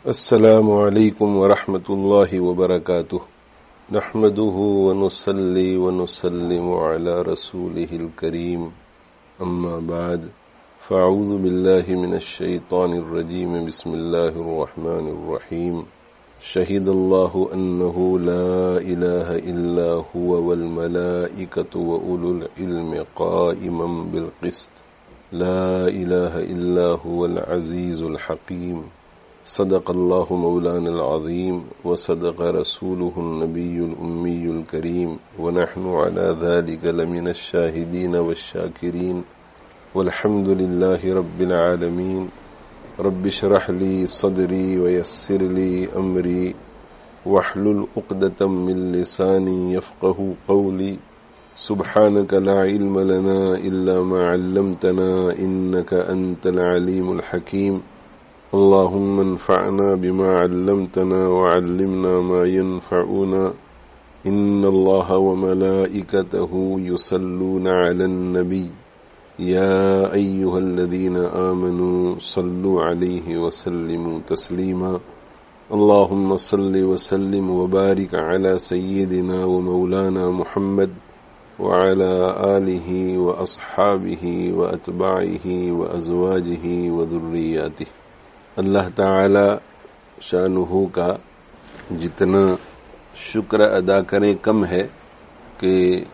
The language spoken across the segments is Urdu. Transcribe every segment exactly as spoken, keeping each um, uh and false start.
السلام علیکم ورحمۃ اللہ وبرکاتہ نحمده ونصلی ونسلم علی رسوله الکریم اما بعد فاعوذ باللہ من الشیطان الرجیم بسم اللہ الرحمن الرحیم شہد اللہ انہ لا الہ الا هو والملائکۃ واولو العلم قائما بالقسط لا الہ الا هو العزیز الحکیم صدق اللہ مولانا العظیم وصدق رسولہ النبی الأمی الکریم ونحن على ذلك لمن الشاہدین والشاکرین والحمد للہ رب العالمین رب اشرح لی صدری ویسر لی امری واحلل عقدۃ من لسانی یفقہوا قولی سبحانک لا علم لنا الا ما علمتنا انک انت العلیم الحکیم اللهم انفعنا بما علمتنا وعلمنا ما ينفعنا إن الله وملائكته يصلون على النبي يا أيها الذين آمنوا صلوا عليه وسلموا تسليما اللهم صل وسلم وبارك على سيدنا ومولانا محمد وعلى آله وأصحابه وأتباعه وأزواجه وذرياته. اللہ تعالی شانہ کا جتنا شکر ادا کریں کم ہے کہ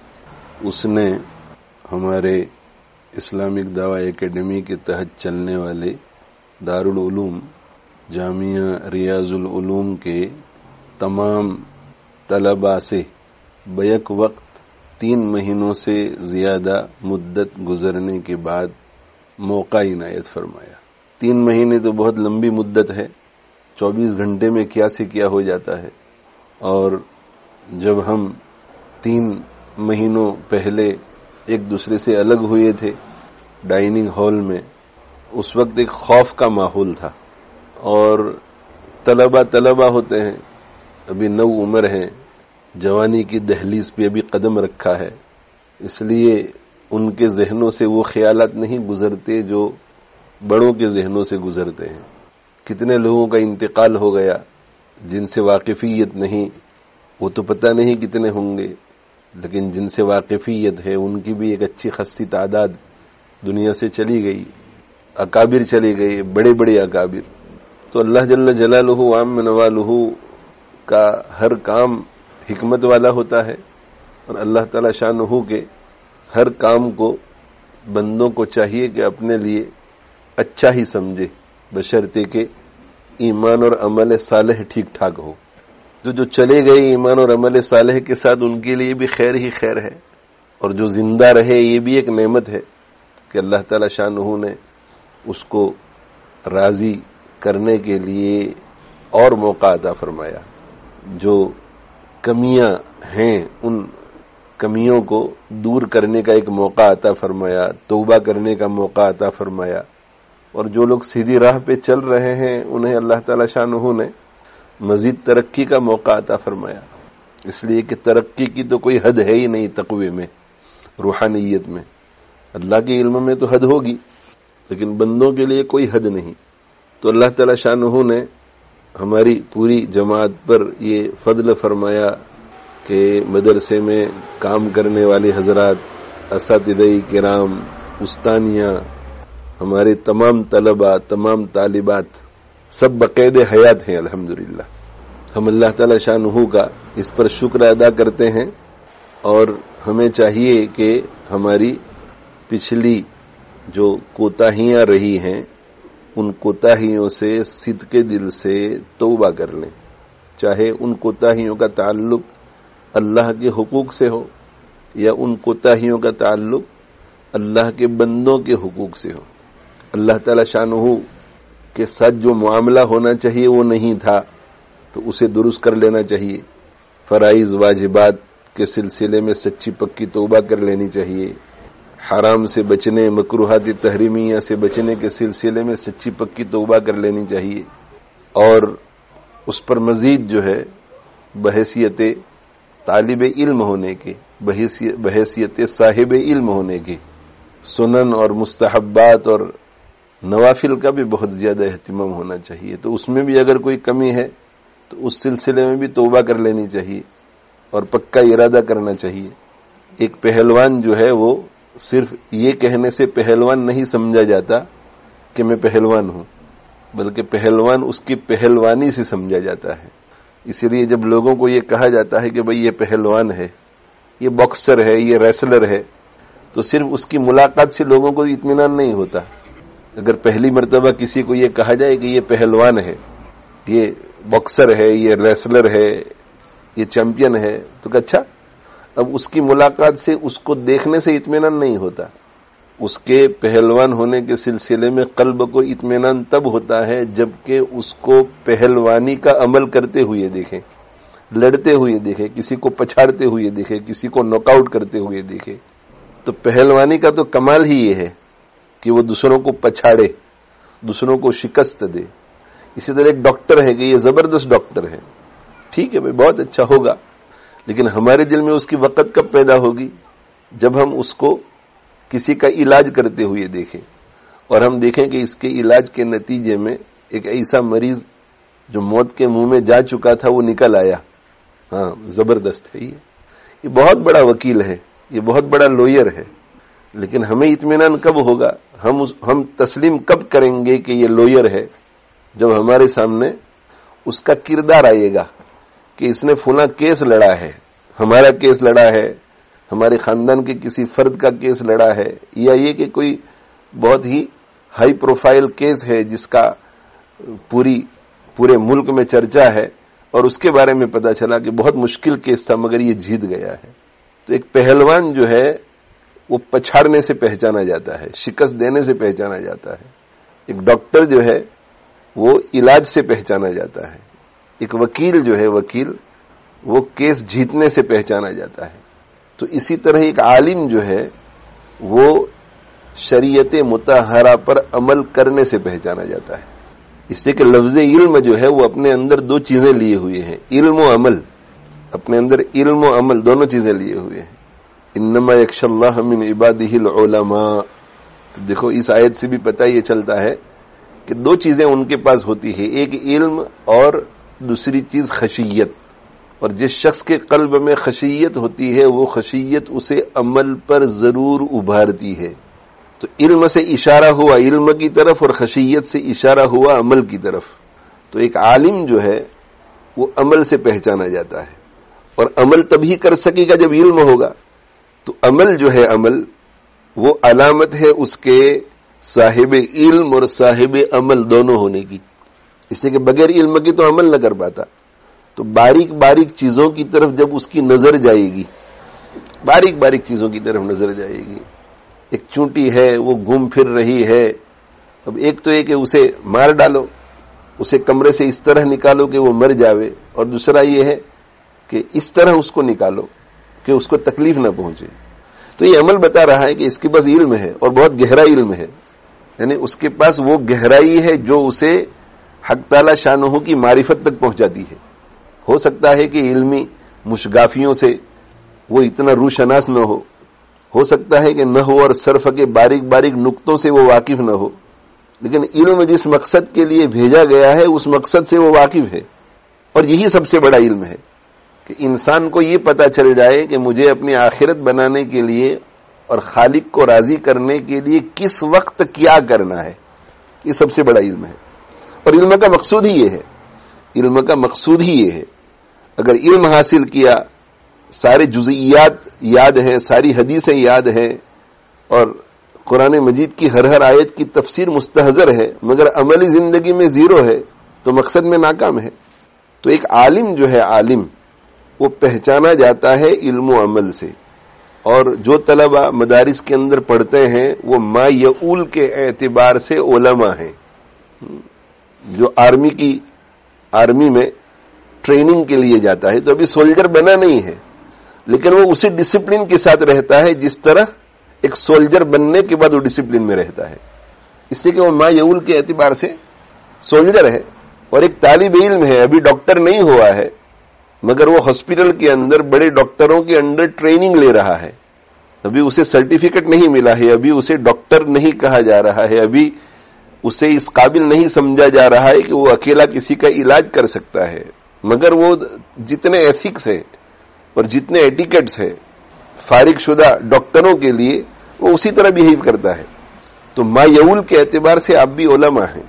اس نے ہمارے اسلامک دعوی اکیڈمی کے تحت چلنے والے دارالعلوم جامعہ ریاض العلوم کے تمام طلباء سے بیک وقت تین مہینوں سے زیادہ مدت گزرنے کے بعد موقع عنایت فرمایا. تین مہینے تو بہت لمبی مدت ہے، چوبیس گھنٹے میں کیا سے کیا ہو جاتا ہے. اور جب ہم تین مہینوں پہلے ایک دوسرے سے الگ ہوئے تھے ڈائننگ ہال میں، اس وقت ایک خوف کا ماحول تھا. اور طلبہ طلبہ ہوتے ہیں، ابھی نو عمر ہیں، جوانی کی دہلیز پہ ابھی قدم رکھا ہے، اس لیے ان کے ذہنوں سے وہ خیالات نہیں گزرتے جو بڑوں کے ذہنوں سے گزرتے ہیں. کتنے لوگوں کا انتقال ہو گیا جن سے واقفیت نہیں، وہ تو پتہ نہیں کتنے ہوں گے، لیکن جن سے واقفیت ہے ان کی بھی ایک اچھی خاصی تعداد دنیا سے چلی گئی، اکابر چلے گئے، بڑے بڑے اکابر. تو اللہ جل جلالہ عام نوالہ کا ہر کام حکمت والا ہوتا ہے، اور اللہ تعالی شانہ کے ہر کام کو بندوں کو چاہیے کہ اپنے لیے اچھا ہی سمجھے، بشرطے کہ ایمان اور عمل صالح ٹھیک ٹھاک ہو. تو جو چلے گئے ایمان اور عمل صالح کے ساتھ ان کے لیے بھی خیر ہی خیر ہے، اور جو زندہ رہے یہ بھی ایک نعمت ہے کہ اللہ تعالی شانہ نے اس کو راضی کرنے کے لیے اور موقع عطا فرمایا. جو کمیاں ہیں ان کمیوں کو دور کرنے کا ایک موقع عطا فرمایا، توبہ کرنے کا موقع عطا فرمایا. اور جو لوگ سیدھی راہ پہ چل رہے ہیں انہیں اللہ تعالی شانہ نے مزید ترقی کا موقع عطا فرمایا، اس لیے کہ ترقی کی تو کوئی حد ہے ہی نہیں. تقوی میں، روحانیت میں، اللہ کے علم میں تو حد ہوگی لیکن بندوں کے لیے کوئی حد نہیں. تو اللہ تعالی شانہ نے ہماری پوری جماعت پر یہ فضل فرمایا کہ مدرسے میں کام کرنے والے حضرات، اساتذہ کرام، استانیہ، ہمارے تمام طلباء، تمام طالبات سب بقید حیات ہیں الحمدللہ. ہم اللہ تعالی شانہ کا اس پر شکر ادا کرتے ہیں، اور ہمیں چاہیے کہ ہماری پچھلی جو کوتاہیاں رہی ہیں ان کوتاہیوں سے صدق دل سے توبہ کر لیں، چاہے ان کوتاہیوں کا تعلق اللہ کے حقوق سے ہو یا ان کوتاہیوں کا تعلق اللہ کے بندوں کے حقوق سے ہو. اللہ تعالی شانہ کے ساتھ جو معاملہ ہونا چاہیے وہ نہیں تھا تو اسے درست کر لینا چاہیے. فرائض واجبات کے سلسلے میں سچی پکی توبہ کر لینی چاہیے. حرام سے بچنے، مکروہات تحریمیہ سے بچنے کے سلسلے میں سچی پکی توبہ کر لینی چاہیے. اور اس پر مزید جو ہے بحیثیت طالب علم ہونے کے، بحیثیت صاحب علم ہونے کے، سنن اور مستحبات اور نوافل کا بھی بہت زیادہ اہتمام ہونا چاہیے. تو اس میں بھی اگر کوئی کمی ہے تو اس سلسلے میں بھی توبہ کر لینی چاہیے اور پکا ارادہ کرنا چاہیے. ایک پہلوان جو ہے وہ صرف یہ کہنے سے پہلوان نہیں سمجھا جاتا کہ میں پہلوان ہوں، بلکہ پہلوان اس کی پہلوانی سے سمجھا جاتا ہے. اسی لیے جب لوگوں کو یہ کہا جاتا ہے کہ بھئی یہ پہلوان ہے، یہ باکسر ہے، یہ ریسلر ہے، تو صرف اس کی ملاقات سے لوگوں کو اطمینان نہیں ہوتا. اگر پہلی مرتبہ کسی کو یہ کہا جائے کہ یہ پہلوان ہے، یہ باکسر ہے، یہ ریسلر ہے، یہ چیمپئن ہے، تو کہ اچھا، اب اس کی ملاقات سے اس کو دیکھنے سے اطمینان نہیں ہوتا. اس کے پہلوان ہونے کے سلسلے میں قلب کو اطمینان تب ہوتا ہے جبکہ اس کو پہلوانی کا عمل کرتے ہوئے دیکھیں، لڑتے ہوئے دیکھیں، کسی کو پچھاڑتے ہوئے دیکھیں، کسی کو ناک آؤٹ کرتے ہوئے دیکھیں. تو پہلوانی کا تو کمال ہی یہ ہے کہ وہ دوسروں کو پچھاڑے، دوسروں کو شکست دے. اسی طرح ایک ڈاکٹر ہے کہ یہ زبردست ڈاکٹر ہے، ٹھیک ہے بھائی، بہت اچھا ہوگا، لیکن ہمارے دل میں اس کی وقت کب پیدا ہوگی؟ جب ہم اس کو کسی کا علاج کرتے ہوئے دیکھیں اور ہم دیکھیں کہ اس کے علاج کے نتیجے میں ایک ایسا مریض جو موت کے منہ میں جا چکا تھا وہ نکل آیا. ہاں، زبردست ہے، یہ یہ بہت بڑا وکیل ہے، یہ بہت بڑا لوئر ہے. لیکن ہمیں اطمینان کب ہوگا، ہم اس ہم تسلیم کب کریں گے کہ یہ لوئر ہے؟ جب ہمارے سامنے اس کا کردار آئے گا کہ اس نے فلاں کیس لڑا ہے، ہمارا کیس لڑا ہے، ہمارے خاندان کے کسی فرد کا کیس لڑا ہے، یا یہ کہ کوئی بہت ہی ہائی پروفائل کیس ہے جس کا پوری پورے ملک میں چرچا ہے اور اس کے بارے میں پتا چلا کہ بہت مشکل کیس تھا مگر یہ جیت گیا ہے. تو ایک پہلوان جو ہے وہ پچھاڑنے سے پہچانا جاتا ہے، شکست دینے سے پہچانا جاتا ہے. ایک ڈاکٹر جو ہے وہ علاج سے پہچانا جاتا ہے. ایک وکیل جو ہے وکیل وہ کیس جیتنے سے پہچانا جاتا ہے. تو اسی طرح ایک عالم جو ہے وہ شریعت مطہرہ پر عمل کرنے سے پہچانا جاتا ہے. اس لیے کہ لفظ علم جو ہے وہ اپنے اندر دو چیزیں لیے ہوئے ہیں، علم و عمل. اپنے اندر علم و عمل دونوں چیزیں لیے ہوئے ہیں. انما یخشی اللہ من عبادہ العلماء. تو دیکھو اس آیت سے بھی پتہ یہ چلتا ہے کہ دو چیزیں ان کے پاس ہوتی ہے، ایک علم اور دوسری چیز خشیت. اور جس شخص کے قلب میں خشیت ہوتی ہے وہ خشیت اسے عمل پر ضرور ابھارتی ہے. تو علم سے اشارہ ہوا علم کی طرف اور خشیت سے اشارہ ہوا عمل کی طرف. تو ایک عالم جو ہے وہ عمل سے پہچانا جاتا ہے، اور عمل تبھی کر سکے گا جب علم ہوگا. تو عمل جو ہے عمل وہ علامت ہے اس کے صاحب علم اور صاحب عمل دونوں ہونے کی. اس لیے کہ بغیر علم کی تو عمل نہ کر پاتا. تو باریک باریک چیزوں کی طرف جب اس کی نظر جائے گی، باریک باریک چیزوں کی طرف نظر جائے گی. ایک چونٹی ہے وہ گھوم پھر رہی ہے، اب ایک تو یہ کہ اسے مار ڈالو، اسے کمرے سے اس طرح نکالو کہ وہ مر جاوے، اور دوسرا یہ ہے کہ اس طرح اس کو نکالو کہ اس کو تکلیف نہ پہنچے. تو یہ عمل بتا رہا ہے کہ اس کے پاس علم ہے اور بہت گہرا علم ہے، یعنی اس کے پاس وہ گہرائی ہے جو اسے حق تعالی شانہ کی معرفت تک پہنچاتی ہے. ہو سکتا ہے کہ علمی مشگافیوں سے وہ اتنا روشناس نہ ہو، ہو سکتا ہے کہ نحو اور صرف کے باریک باریک نقطوں سے وہ واقف نہ ہو، لیکن علم جس مقصد کے لیے بھیجا گیا ہے اس مقصد سے وہ واقف ہے. اور یہی سب سے بڑا علم ہے کہ انسان کو یہ پتا چل جائے کہ مجھے اپنی آخرت بنانے کے لیے اور خالق کو راضی کرنے کے لیے کس وقت کیا کرنا ہے. یہ سب سے بڑا علم ہے، اور علم کا مقصود ہی یہ ہے. علم کا مقصود ہی یہ ہے. اگر علم حاصل کیا، سارے جزئیات یاد ہیں، ساری حدیثیں یاد ہیں، اور قرآن مجید کی ہر ہر آیت کی تفسیر مستحضر ہے، مگر عملی زندگی میں زیرو ہے، تو مقصد میں ناکام ہے. تو ایک عالم جو ہے عالم وہ پہچانا جاتا ہے علم و عمل سے. اور جو طلبہ مدارس کے اندر پڑھتے ہیں وہ ما یعول کے اعتبار سے علماء ہیں. جو آرمی کی آرمی میں ٹریننگ کے لیے جاتا ہے تو ابھی سولجر بنا نہیں ہے، لیکن وہ اسی ڈسپلن کے ساتھ رہتا ہے جس طرح ایک سولجر بننے کے بعد وہ ڈسپلن میں رہتا ہے. اس لیے کہ وہ ما یعول کے اعتبار سے سولجر ہے. اور ایک طالب علم ہے، ابھی ڈاکٹر نہیں ہوا ہے، مگر وہ ہاسپٹل کے اندر بڑے ڈاکٹروں کے انڈر ٹریننگ لے رہا ہے. ابھی اسے سرٹیفکیٹ نہیں ملا ہے، ابھی اسے ڈاکٹر نہیں کہا جا رہا ہے، ابھی اسے اس قابل نہیں سمجھا جا رہا ہے کہ وہ اکیلا کسی کا علاج کر سکتا ہے، مگر وہ جتنے ایتھکس ہے اور جتنے ایٹیکیٹس ہے فارغ شدہ ڈاکٹروں کے لیے وہ اسی طرح بہیو کرتا ہے. تو ما یعول کے اعتبار سے آپ بھی علماء ہیں،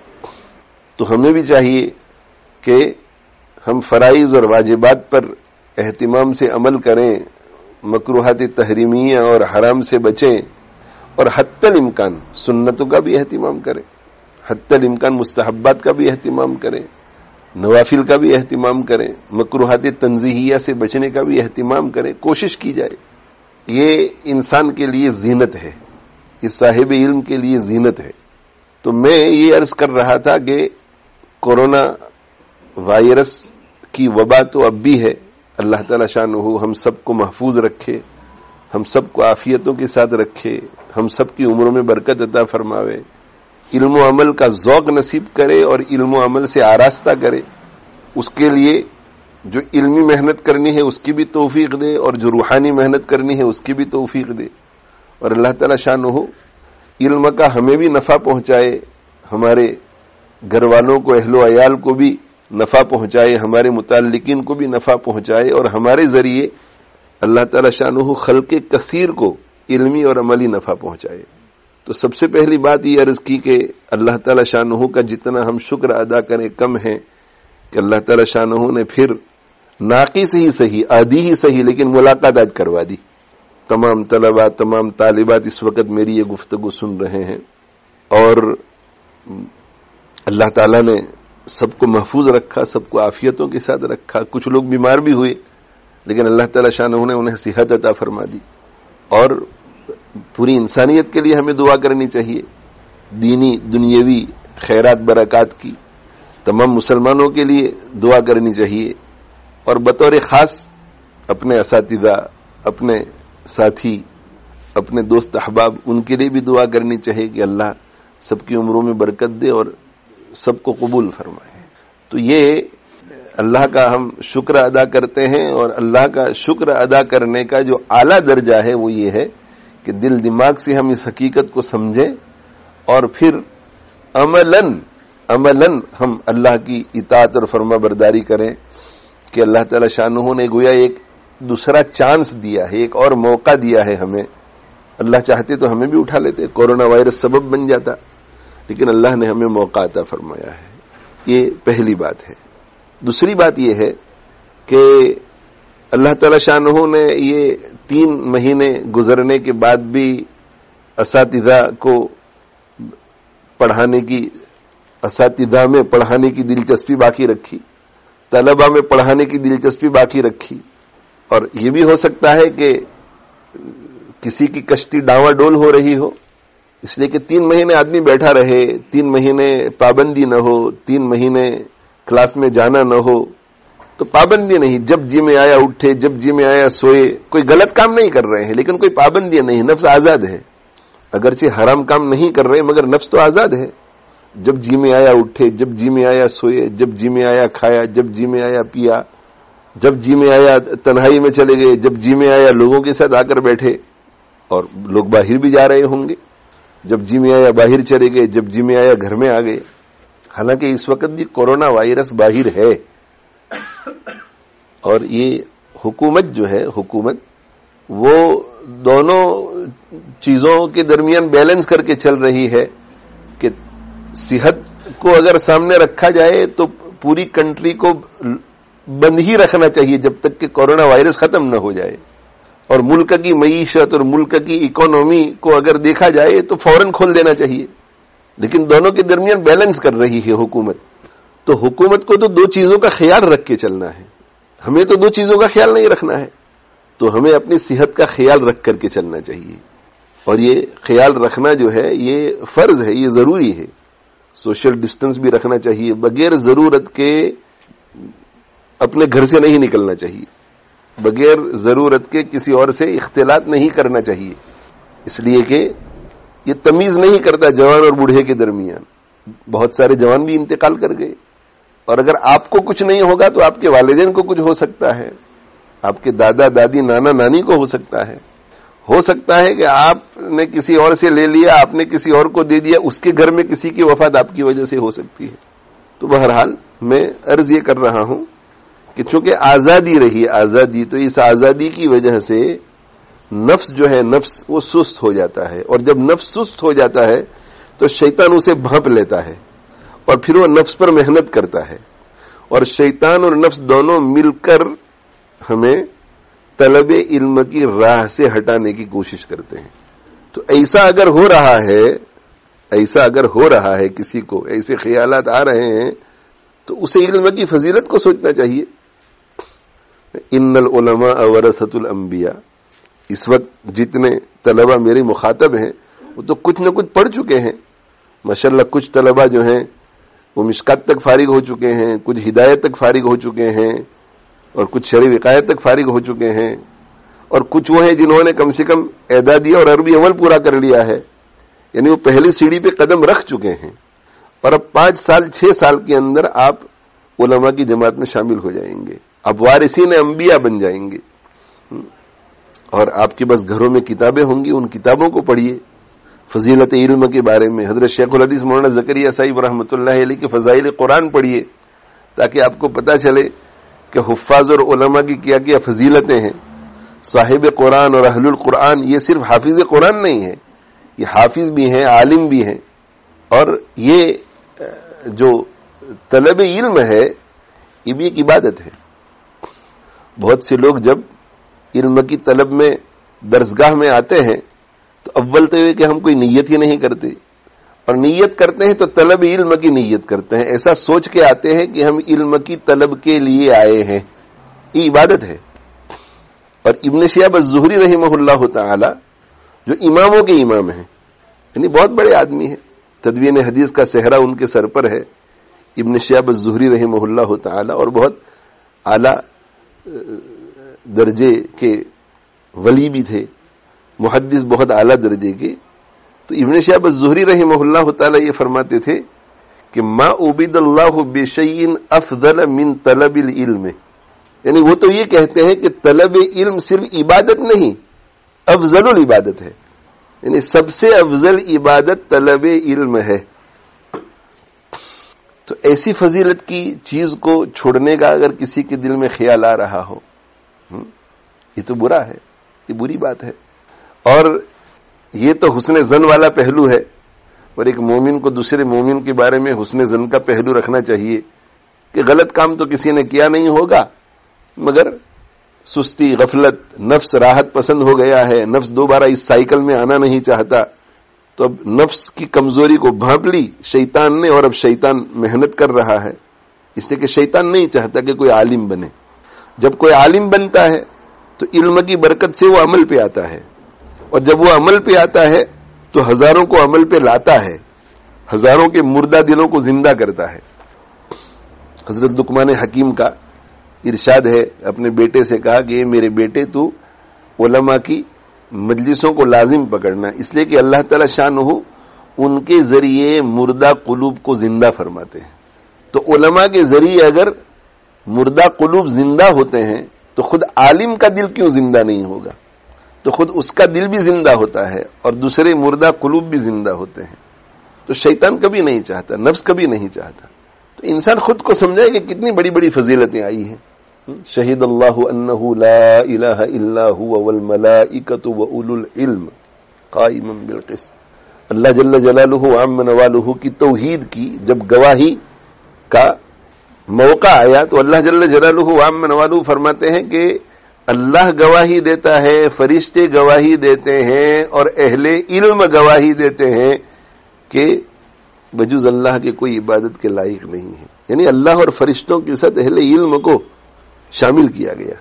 تو ہمیں بھی چاہیے کہ ہم فرائض اور واجبات پر اہتمام سے عمل کریں، مکروہات تحریمیہ اور حرام سے بچیں، اور حتی الامکان سنتوں کا بھی اہتمام کریں، حتی الامکان مستحبات کا بھی اہتمام کریں، نوافل کا بھی اہتمام کریں، مکروہات تنزیہیہ سے بچنے کا بھی اہتمام کریں، کوشش کی جائے. یہ انسان کے لیے زینت ہے، اس صاحب علم کے لیے زینت ہے. تو میں یہ عرض کر رہا تھا کہ کورونا وائرس کی وبا تو اب بھی ہے، اللہ تعالی شانہ ہم سب کو محفوظ رکھے، ہم سب کو عافیتوں کے ساتھ رکھے، ہم سب کی عمروں میں برکت عطا فرماوے، علم و عمل کا ذوق نصیب کرے اور علم و عمل سے آراستہ کرے. اس کے لیے جو علمی محنت کرنی ہے اس کی بھی توفیق دے، اور جو روحانی محنت کرنی ہے اس کی بھی توفیق دے. اور اللہ تعالی شانہ علم کا ہمیں بھی نفع پہنچائے، ہمارے گھر والوں کو، اہل و عیال کو بھی نفع پہنچائے، ہمارے متعلقین کو بھی نفع پہنچائے، اور ہمارے ذریعے اللہ تعالی شانہ خلق کثیر کو علمی اور عملی نفع پہنچائے. تو سب سے پہلی بات یہ عرض کی کہ اللہ تعالی شانہ کا جتنا ہم شکر ادا کریں کم ہے، کہ اللہ تعالی شانہ نے پھر ناقص ہی صحیح، آدھی ہی صحیح، لیکن ملاقات آج کروا دی. تمام طلباء، تمام طالبات اس وقت میری یہ گفتگو سن رہے ہیں، اور اللہ تعالیٰ نے سب کو محفوظ رکھا، سب کو عافیتوں کے ساتھ رکھا. کچھ لوگ بیمار بھی ہوئے لیکن اللہ تعالیٰ شانہ نے انہیں صحت عطا فرما دی. اور پوری انسانیت کے لیے ہمیں دعا کرنی چاہیے، دینی دنیاوی خیرات برکات کی. تمام مسلمانوں کے لیے دعا کرنی چاہیے، اور بطور خاص اپنے اساتذہ، اپنے ساتھی، اپنے دوست احباب، ان کے لیے بھی دعا کرنی چاہیے کہ اللہ سب کی عمروں میں برکت دے اور سب کو قبول فرمائے. تو یہ اللہ کا ہم شکر ادا کرتے ہیں، اور اللہ کا شکر ادا کرنے کا جو اعلیٰ درجہ ہے وہ یہ ہے کہ دل دماغ سے ہم اس حقیقت کو سمجھیں، اور پھر عملاً عملاً ہم اللہ کی اطاعت اور فرما برداری کریں کہ اللہ تعالی شانہ نے گویا ایک دوسرا چانس دیا ہے، ایک اور موقع دیا ہے ہمیں. اللہ چاہتے تو ہمیں بھی اٹھا لیتے، کورونا وائرس سبب بن جاتا، لیکن اللہ نے ہمیں موقع عطا فرمایا ہے. یہ پہلی بات ہے. دوسری بات یہ ہے کہ اللہ تعالی شانہ نے یہ تین مہینے گزرنے کے بعد بھی اساتذہ کو پڑھانے کی، اساتذہ میں پڑھانے کی دلچسپی باقی رکھی، طلبہ میں پڑھانے کی دلچسپی باقی رکھی. اور یہ بھی ہو سکتا ہے کہ کسی کی کشتی ڈاواں ڈول ہو رہی ہو، اس لیے کہ تین مہینے آدمی بیٹھا رہے، تین مہینے پابندی نہ ہو، تین مہینے کلاس میں جانا نہ ہو. تو پابندی نہیں، جب جی میں آیا اٹھے، جب جی میں آیا سوئے. کوئی غلط کام نہیں کر رہے ہیں لیکن کوئی پابندی نہیں، نفس آزاد ہے. اگرچہ حرام کام نہیں کر رہے مگر نفس تو آزاد ہے. جب جی میں آیا اٹھے، جب جی میں آیا سوئے، جب جی میں آیا کھایا، جب جی میں آیا پیا، جب جی میں آیا تنہائی میں چلے گئے، جب جی میں آیا لوگوں کے ساتھ آ کر بیٹھے. اور لوگ باہر بھی جا رہے ہوں گے، جب جی میں آیا باہر چلے گئے، جب جی میں آیا گھر میں آ گئے. حالانکہ اس وقت بھی کورونا وائرس باہر ہے، اور یہ حکومت جو ہے، حکومت وہ دونوں چیزوں کے درمیان بیلنس کر کے چل رہی ہے کہ صحت کو اگر سامنے رکھا جائے تو پوری کنٹری کو بند ہی رکھنا چاہیے جب تک کہ کورونا وائرس ختم نہ ہو جائے، اور ملک کی معیشت اور ملک کی اکانومی کو اگر دیکھا جائے تو فوراً کھول دینا چاہیے. لیکن دونوں کے درمیان بیلنس کر رہی ہے حکومت. تو حکومت کو تو دو چیزوں کا خیال رکھ کے چلنا ہے، ہمیں تو دو چیزوں کا خیال نہیں رکھنا ہے. تو ہمیں اپنی صحت کا خیال رکھ کر کے چلنا چاہیے، اور یہ خیال رکھنا جو ہے یہ فرض ہے، یہ ضروری ہے. سوشل ڈسٹنس بھی رکھنا چاہیے، بغیر ضرورت کے اپنے گھر سے نہیں نکلنا چاہیے، بغیر ضرورت کے کسی اور سے اختلاط نہیں کرنا چاہیے، اس لیے کہ یہ تمیز نہیں کرتا جوان اور بوڑھے کے درمیان. بہت سارے جوان بھی انتقال کر گئے، اور اگر آپ کو کچھ نہیں ہوگا تو آپ کے والدین کو کچھ ہو سکتا ہے، آپ کے دادا دادی نانا نانی کو ہو سکتا ہے. ہو سکتا ہے کہ آپ نے کسی اور سے لے لیا, آپ نے کسی اور کو دے دیا, اس کے گھر میں کسی کی وفات آپ کی وجہ سے ہو سکتی ہے. تو بہرحال میں عرض یہ کر رہا ہوں کہ چونکہ آزادی رہی آزادی, تو اس آزادی کی وجہ سے نفس جو ہے نفس وہ سست ہو جاتا ہے, اور جب نفس سست ہو جاتا ہے تو شیطان اسے بھانپ لیتا ہے اور پھر وہ نفس پر محنت کرتا ہے, اور شیطان اور نفس دونوں مل کر ہمیں طلب علم کی راہ سے ہٹانے کی کوشش کرتے ہیں. تو ایسا اگر ہو رہا ہے ایسا اگر ہو رہا ہے کسی کو ایسے خیالات آ رہے ہیں تو اسے علم کی فضیلت کو سوچنا چاہیے. ان العلماء ورثۃ الانبیاء, اس وقت جتنے طلبہ میرے مخاطب ہیں وہ تو کچھ نہ کچھ پڑھ چکے ہیں ماشاءاللہ. کچھ طلبہ جو ہیں وہ مشکات تک فارغ ہو چکے ہیں, کچھ ہدایت تک فارغ ہو چکے ہیں, اور کچھ شرعی وقایت تک فارغ ہو چکے ہیں, اور کچھ وہ ہیں جنہوں نے کم سے کم اعدادیہ اور عربی اول پورا کر لیا ہے, یعنی وہ پہلی سیڑھی پہ قدم رکھ چکے ہیں, اور اب پانچ سال چھ سال کے اندر آپ علماء کی جماعت میں شامل ہو جائیں گے, اب وارثین انبیاء بن جائیں گے, اور آپ کے بس گھروں میں کتابیں ہوں گی, ان کتابوں کو پڑھیے. فضیلت علم کے بارے میں حضرت شیخ الحدیث مولانا زکریا صاحب رحمۃ اللہ علیہ کے فضائل قرآن پڑھیے, تاکہ آپ کو پتہ چلے کہ حفاظ اور علماء کی کیا کیا فضیلتیں ہیں. صاحب قرآن اور اہل القرآن یہ صرف حافظ قرآن نہیں ہے, یہ حافظ بھی ہیں, عالم بھی ہیں, اور یہ جو طلب علم ہے یہ بھی ایک عبادت ہے. بہت سے لوگ جب علم کی طلب میں درسگاہ میں آتے ہیں تو اول تو یہ کہ ہم کوئی نیت ہی نہیں کرتے, اور نیت کرتے ہیں تو طلب علم کی نیت کرتے ہیں, ایسا سوچ کے آتے ہیں کہ ہم علم کی طلب کے لیے آئے ہیں. یہ عبادت ہے. اور ابن شہاب الزہری رحمہ اللہ تعالی جو اماموں کے امام ہیں, یعنی بہت بڑے آدمی ہیں, تدوین حدیث کا صحرا ان کے سر پر ہے, ابن شہاب الزہری رحمہ اللہ تعالی, اور بہت اعلی درجے کے ولی بھی تھے, محدث بہت اعلی درجے کے. تو ابن شہاب الزہری رحمہ اللہ تعالی یہ فرماتے تھے کہ ما عبد اللہ بشیء افضل من طلب العلم, یعنی وہ تو یہ کہتے ہیں کہ طلب علم صرف عبادت نہیں, افضل العبادت ہے, یعنی سب سے افضل عبادت طلب علم ہے. تو ایسی فضیلت کی چیز کو چھوڑنے کا اگر کسی کے دل میں خیال آ رہا ہو, یہ تو برا ہے, یہ بری بات ہے. اور یہ تو حسن زن والا پہلو ہے, اور ایک مومن کو دوسرے مومن کے بارے میں حسن زن کا پہلو رکھنا چاہیے کہ غلط کام تو کسی نے کیا نہیں ہوگا, مگر سستی, غفلت, نفس راحت پسند ہو گیا ہے, نفس دوبارہ اس سائیکل میں آنا نہیں چاہتا, تو اب نفس کی کمزوری کو بھانپ لی شیطان نے, اور اب شیطان محنت کر رہا ہے, اس لیے کہ شیطان نہیں چاہتا کہ کوئی عالم بنے. جب کوئی عالم بنتا ہے تو علم کی برکت سے وہ عمل پہ آتا ہے, اور جب وہ عمل پہ آتا ہے تو ہزاروں کو عمل پہ لاتا ہے, ہزاروں کے مردہ دلوں کو زندہ کرتا ہے. حضرت لقمان حکیم کا ارشاد ہے, اپنے بیٹے سے کہا کہ یہ میرے بیٹے تو علماء کی مجلسوں کو لازم پکڑنا, اس لیے کہ اللہ تعالی شانہ ان کے ذریعے مردہ قلوب کو زندہ فرماتے ہیں. تو علماء کے ذریعے اگر مردہ قلوب زندہ ہوتے ہیں تو خود عالم کا دل کیوں زندہ نہیں ہوگا, تو خود اس کا دل بھی زندہ ہوتا ہے اور دوسرے مردہ قلوب بھی زندہ ہوتے ہیں. تو شیطان کبھی نہیں چاہتا, نفس کبھی نہیں چاہتا. تو انسان خود کو سمجھے کہ کتنی بڑی بڑی فضیلتیں آئی ہیں. شہید اللہ انہ لا الہ الا هو والملائکۃ واولو العلم قائما بالقسط. اللہ جل جلالہ عم نوالہ کی توحید کی جب گواہی کا موقع آیا تو اللہ جل جلالہ عم نوالہ فرماتے ہیں کہ اللہ گواہی دیتا ہے, فرشتے گواہی دیتے ہیں, اور اہل علم گواہی دیتے ہیں کہ بجز اللہ کے کوئی عبادت کے لائق نہیں ہے. یعنی اللہ اور فرشتوں کے ساتھ اہل علم کو شامل کیا گیا.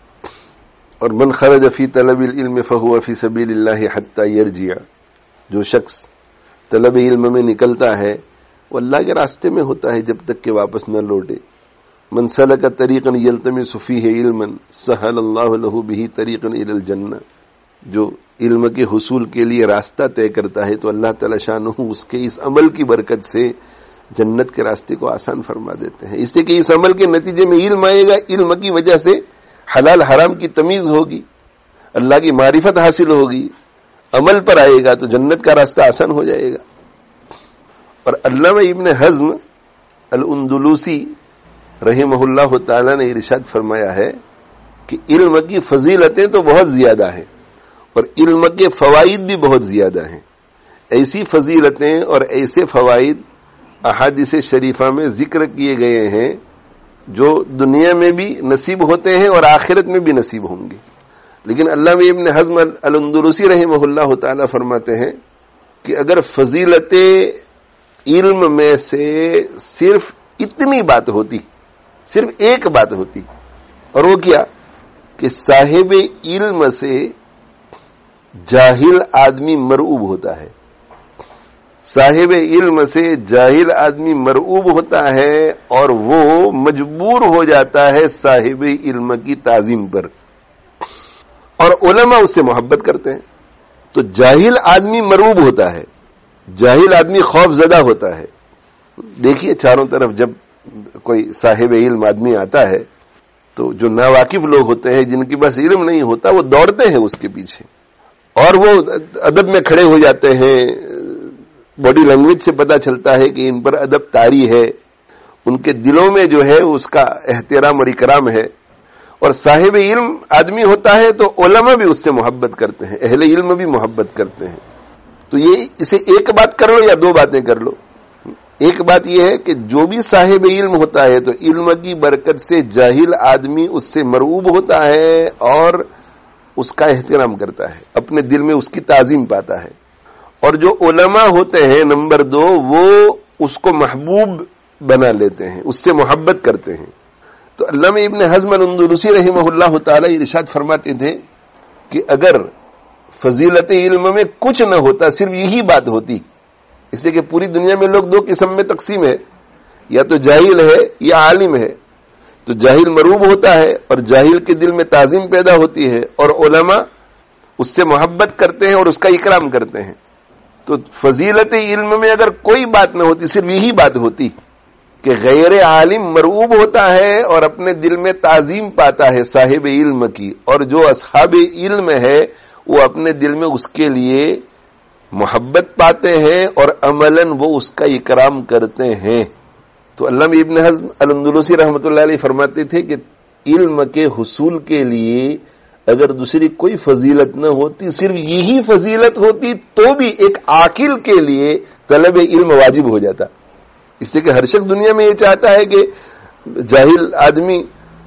اور من خرج فی طلب العلم فهو فی سبیل اللہ حتی یرجع, جو شخص طلب علم میں نکلتا ہے وہ اللہ کے راستے میں ہوتا ہے جب تک کہ واپس نہ لوٹے. من سلک طریقا یلتمس فیہ علما سہل اللہ لہ بہ طریقا الی الجنہ, جو علم کے حصول کے لیے راستہ طے کرتا ہے تو اللہ تعالی شانہ اس کے اس عمل کی برکت سے جنت کے راستے کو آسان فرما دیتے ہیں. اس لیے کہ اس عمل کے نتیجے میں علم آئے گا, علم کی وجہ سے حلال حرام کی تمیز ہوگی, اللہ کی معرفت حاصل ہوگی، عمل پر آئے گا تو جنت کا راستہ آسان ہو جائے گا۔ اور علامہ ابن حزم الاندلوسی رحمہ اللہ تعالی نے ارشاد فرمایا ہے کہ علم کی فضیلتیں تو بہت زیادہ ہیں اور علم کے فوائد بھی بہت زیادہ ہیں۔ ایسی فضیلتیں اور ایسے فوائد احادیث شریفہ میں ذکر کیے گئے ہیں جو دنیا میں بھی نصیب ہوتے ہیں اور آخرت میں بھی نصیب ہوں گے۔ لیکن علامہ ابن حزم الاندلسی رحمہ اللہ تعالی فرماتے ہیں کہ اگر فضیلت علم میں سے صرف اتنی بات ہوتی، صرف ایک بات ہوتی، اور وہ کیا کہ صاحب علم سے جاہل آدمی مرعوب ہوتا ہے، صاحب علم سے جاہل آدمی مرعوب ہوتا ہے اور وہ مجبور ہو جاتا ہے صاحب علم کی تعظیم پر، اور علماء اس سے محبت کرتے ہیں۔ تو جاہل آدمی مرعوب ہوتا ہے، جاہل آدمی خوف زدہ ہوتا ہے۔ دیکھیے چاروں طرف جب کوئی صاحب علم آدمی آتا ہے تو جو ناواقف لوگ ہوتے ہیں، جن کے پاس علم نہیں ہوتا، وہ دوڑتے ہیں اس کے پیچھے اور وہ ادب میں کھڑے ہو جاتے ہیں۔ باڈی لینگویج سے پتا چلتا ہے کہ ان پر ادب طاری ہے، ان کے دلوں میں جو ہے اس کا احترام اور اکرام ہے۔ اور صاحب علم آدمی ہوتا ہے تو علماء بھی اس سے محبت کرتے ہیں، اہل علم بھی محبت کرتے ہیں۔ تو یہ اسے ایک بات کر لو یا دو باتیں کر لو۔ ایک بات یہ ہے کہ جو بھی صاحب علم ہوتا ہے تو علم کی برکت سے جاہل آدمی اس سے مرعوب ہوتا ہے اور اس کا احترام کرتا ہے، اپنے دل میں اس کی تعظیم پاتا ہے۔ اور جو علماء ہوتے ہیں نمبر دو، وہ اس کو محبوب بنا لیتے ہیں، اس سے محبت کرتے ہیں۔ تو علامہ ابن حزم الاندلسی رحمہ اللہ تعالی ارشاد فرماتے تھے کہ اگر فضیلت علم میں کچھ نہ ہوتا، صرف یہی بات ہوتی، اس لیے کہ پوری دنیا میں لوگ دو قسم میں تقسیم ہے، یا تو جاہل ہے یا عالم ہے۔ تو جاہل مرعوب ہوتا ہے اور جاہل کے دل میں تعظیم پیدا ہوتی ہے، اور علماء اس سے محبت کرتے ہیں اور اس کا اکرام کرتے ہیں۔ تو فضیلت علم میں اگر کوئی بات نہ ہوتی، صرف یہی بات ہوتی کہ غیر عالم مرعوب ہوتا ہے اور اپنے دل میں تعظیم پاتا ہے صاحب علم کی، اور جو اصحاب علم ہے وہ اپنے دل میں اس کے لیے محبت پاتے ہیں اور عملاً وہ اس کا اکرام کرتے ہیں۔ تو علامہ ابن حزم الاندلسی رحمۃ اللہ علیہ فرماتے تھے کہ علم کے حصول کے لیے اگر دوسری کوئی فضیلت نہ ہوتی، صرف یہی فضیلت ہوتی، تو بھی ایک عاقل کے لیے طلب علم واجب ہو جاتا۔ اس لیے کہ ہر شخص دنیا میں یہ چاہتا ہے کہ جاہل آدمی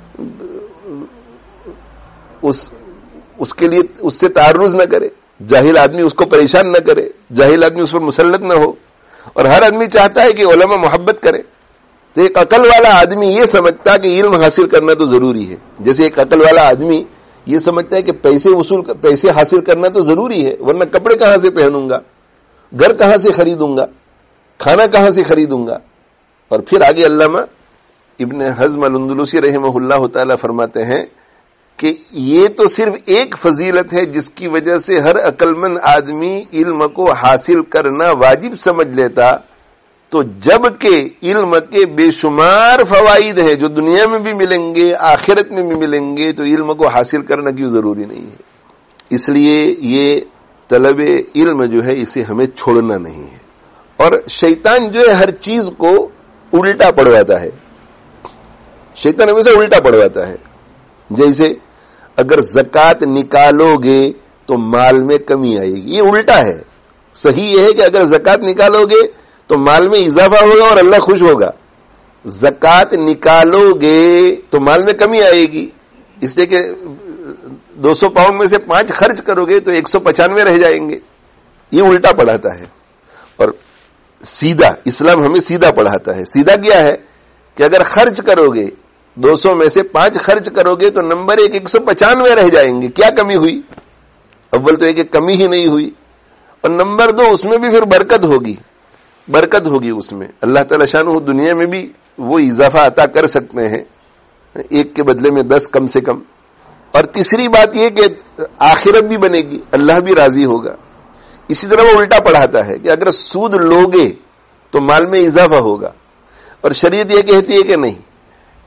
اس اس کے لیے اس سے تعرض نہ کرے، جاہل آدمی اس کو پریشان نہ کرے، جاہل آدمی اس پر مسلط نہ ہو، اور ہر آدمی چاہتا ہے کہ علماء محبت کرے۔ تو ایک عقل والا آدمی یہ سمجھتا کہ علم حاصل کرنا تو ضروری ہے، جیسے ایک عقل والا آدمی یہ سمجھتا ہے کہ پیسے وصول پیسے حاصل کرنا تو ضروری ہے، ورنہ کپڑے کہاں سے پہنوں گا، گھر کہاں سے خریدوں گا، کھانا کہاں سے خریدوں گا۔ اور پھر آگے علامہ ابن حزم الاندلسی رحمہ اللہ تعالی فرماتے ہیں کہ یہ تو صرف ایک فضیلت ہے جس کی وجہ سے ہر عقل مند آدمی علم کو حاصل کرنا واجب سمجھ لیتا، تو جب کہ علم کے بے شمار فوائد ہیں جو دنیا میں بھی ملیں گے، آخرت میں بھی ملیں گے، تو علم کو حاصل کرنا کیوں ضروری نہیں ہے۔ اس لیے یہ طلب علم جو ہے اسے ہمیں چھوڑنا نہیں ہے۔ اور شیطان جو ہے ہر چیز کو الٹا پڑھواتا ہے، شیطان ہمیشہ الٹا پڑھواتا ہے۔ جیسے اگر زکوٰۃ نکالو گے تو مال میں کمی آئے گی، یہ الٹا ہے۔ صحیح یہ ہے کہ اگر زکوٰۃ نکالو گے تو مال میں اضافہ ہوگا اور اللہ خوش ہوگا۔ زکوٰۃ نکالو گے تو مال میں کمی آئے گی، اس لیے کہ دو سو پاؤنڈ میں سے پانچ خرچ کرو گے تو ایک سو پچانوے رہ جائیں گے۔ یہ الٹا پڑھاتا ہے۔ اور سیدھا اسلام ہمیں سیدھا پڑھاتا ہے۔ سیدھا کیا ہے کہ اگر خرچ کرو گے دو سو میں سے پانچ خرچ کرو گے تو نمبر ایک ایک سو پچانوے رہ جائیں گے۔ کیا کمی ہوئی؟ اول تو ایک ایک کمی ہی نہیں ہوئی، اور نمبر دو اس میں بھی پھر برکت ہوگی، برکت ہوگی اس میں۔ اللہ تعالی شانہ دنیا میں بھی وہ اضافہ عطا کر سکتے ہیں، ایک کے بدلے میں دس کم سے کم۔ اور تیسری بات یہ کہ آخرت بھی بنے گی، اللہ بھی راضی ہوگا۔ اسی طرح وہ الٹا پڑھاتا ہے کہ اگر سود لوگے تو مال میں اضافہ ہوگا، اور شریعت یہ کہتی ہے کہ نہیں،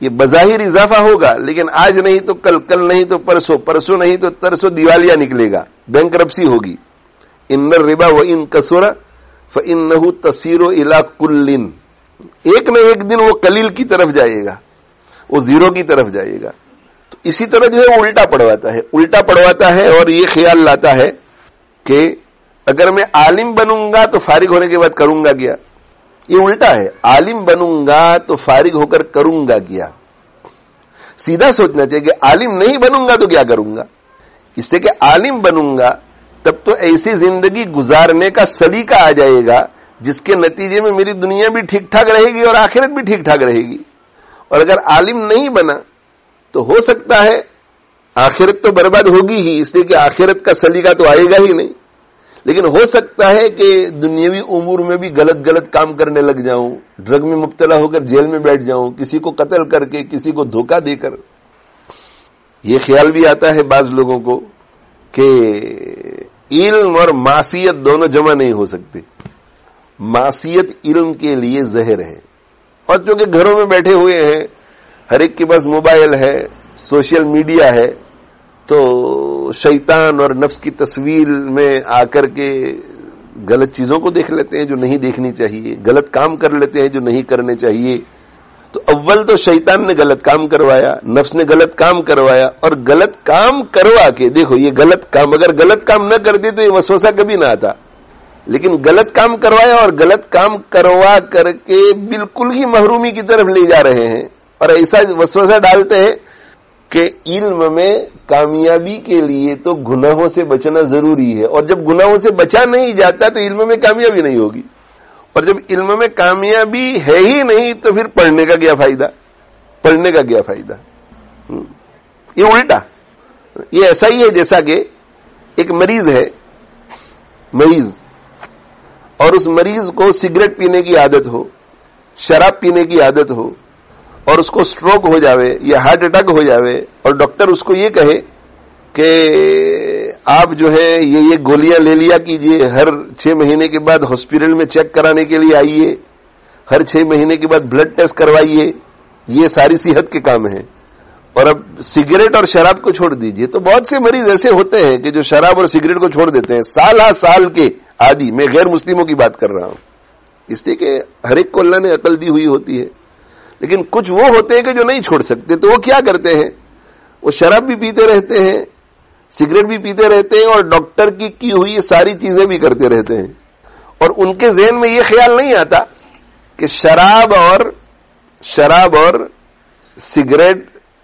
یہ بظاہر اضافہ ہوگا، لیکن آج نہیں تو کل، کل نہیں تو پرسوں، پرسوں نہیں تو ترسوں دیوالیہ نکلے گا، بینکرپسی ہوگی. ان الربا وان کثر فانه تصير الى كل، ایک نہ ایک دن وہ قلیل کی طرف جائے گا، وہ زیرو کی طرف جائے گا. تو اسی طرح جو ہے وہ الٹا پڑواتا ہے، الٹا پڑواتا ہے اور یہ خیال لاتا ہے کہ اگر میں عالم بنوں گا تو فارغ ہونے کے بعد کروں گا کیا. یہ الٹا ہے، عالم بنوں گا تو فارغ ہو کر کروں گا کیا. سیدھا سوچنا چاہیے کہ عالم نہیں بنوں گا تو کیا کروں گا. اس سے کہ عالم بنوں گا تب تو ایسی زندگی گزارنے کا سلیقہ آ جائے گا جس کے نتیجے میں میری دنیا بھی ٹھیک ٹھاک رہے گی اور آخرت بھی ٹھیک ٹھاک رہے گی. اور اگر عالم نہیں بنا تو ہو سکتا ہے آخرت تو برباد ہوگی ہی، اس لیے کہ آخرت کا سلیقہ تو آئے گا ہی نہیں، لیکن ہو سکتا ہے کہ دنیاوی امور میں بھی غلط غلط کام کرنے لگ جاؤں، ڈرگ میں مبتلا ہو کر جیل میں بیٹھ جاؤں، کسی کو قتل کر کے، کسی کو دھوکہ دے کر. یہ خیال بھی آتا ہے بعض لوگوں کو کہ علم اور معصیت دونوں جمع نہیں ہو سکتے. معصیت علم کے لیے زہر ہے، اور چونکہ گھروں میں بیٹھے ہوئے ہیں، ہر ایک کے پاس موبائل ہے، سوشل میڈیا ہے، تو شیطان اور نفس کی تصویر میں آ کر کے غلط چیزوں کو دیکھ لیتے ہیں جو نہیں دیکھنی چاہیے، غلط کام کر لیتے ہیں جو نہیں کرنے چاہیے. تو اول تو شیطان نے غلط کام کروایا، نفس نے غلط کام کروایا، اور غلط کام کروا کے دیکھو یہ غلط کام، اگر غلط کام نہ کرتے تو یہ وسوسہ کبھی نہ آتا، لیکن غلط کام کروایا اور غلط کام کروا کر کے بالکل ہی محرومی کی طرف لے جا رہے ہیں. اور ایسا وسوسہ ڈالتے ہیں کہ علم میں کامیابی کے لیے تو گناہوں سے بچنا ضروری ہے، اور جب گناہوں سے بچا نہیں جاتا تو علم میں کامیابی نہیں ہوگی، اور جب علم میں کامیابی ہے ہی نہیں تو پھر پڑھنے کا کیا فائدہ، پڑھنے کا کیا فائدہ. یہ الٹا، یہ ایسا ہی ہے جیسا کہ ایک مریض ہے، مریض، اور اس مریض کو سگریٹ پینے کی عادت ہو، شراب پینے کی عادت ہو، اور اس کو سٹروک ہو جاوے یا ہارٹ اٹیک ہو جاوے، اور ڈاکٹر اس کو یہ کہے کہ آپ جو ہے یہ یہ گولیاں لے لیا کیجئے، ہر چھ مہینے کے بعد ہاسپٹل میں چیک کرانے کے لیے آئیے، ہر چھ مہینے کے بعد بلڈ ٹیسٹ کروائیے، یہ ساری صحت کے کام ہیں، اور اب سگریٹ اور شراب کو چھوڑ دیجئے. تو بہت سے مریض ایسے ہوتے ہیں کہ جو شراب اور سگریٹ کو چھوڑ دیتے ہیں، سال ہا سال کے عادی. میں غیر مسلموں کی بات کر رہا ہوں، اس لیے کہ ہر ایک کو اللہ نے عقل دی ہوئی ہوتی ہے، لیکن کچھ وہ ہوتے ہیں کہ جو نہیں چھوڑ سکتے. تو وہ کیا کرتے ہیں، وہ شراب بھی پیتے رہتے ہیں، سگریٹ بھی پیتے رہتے ہیں، اور ڈاکٹر کی کی ہوئی ساری چیزیں بھی کرتے رہتے ہیں، اور ان کے ذہن میں یہ خیال نہیں آتا کہ شراب اور شراب اور سگریٹ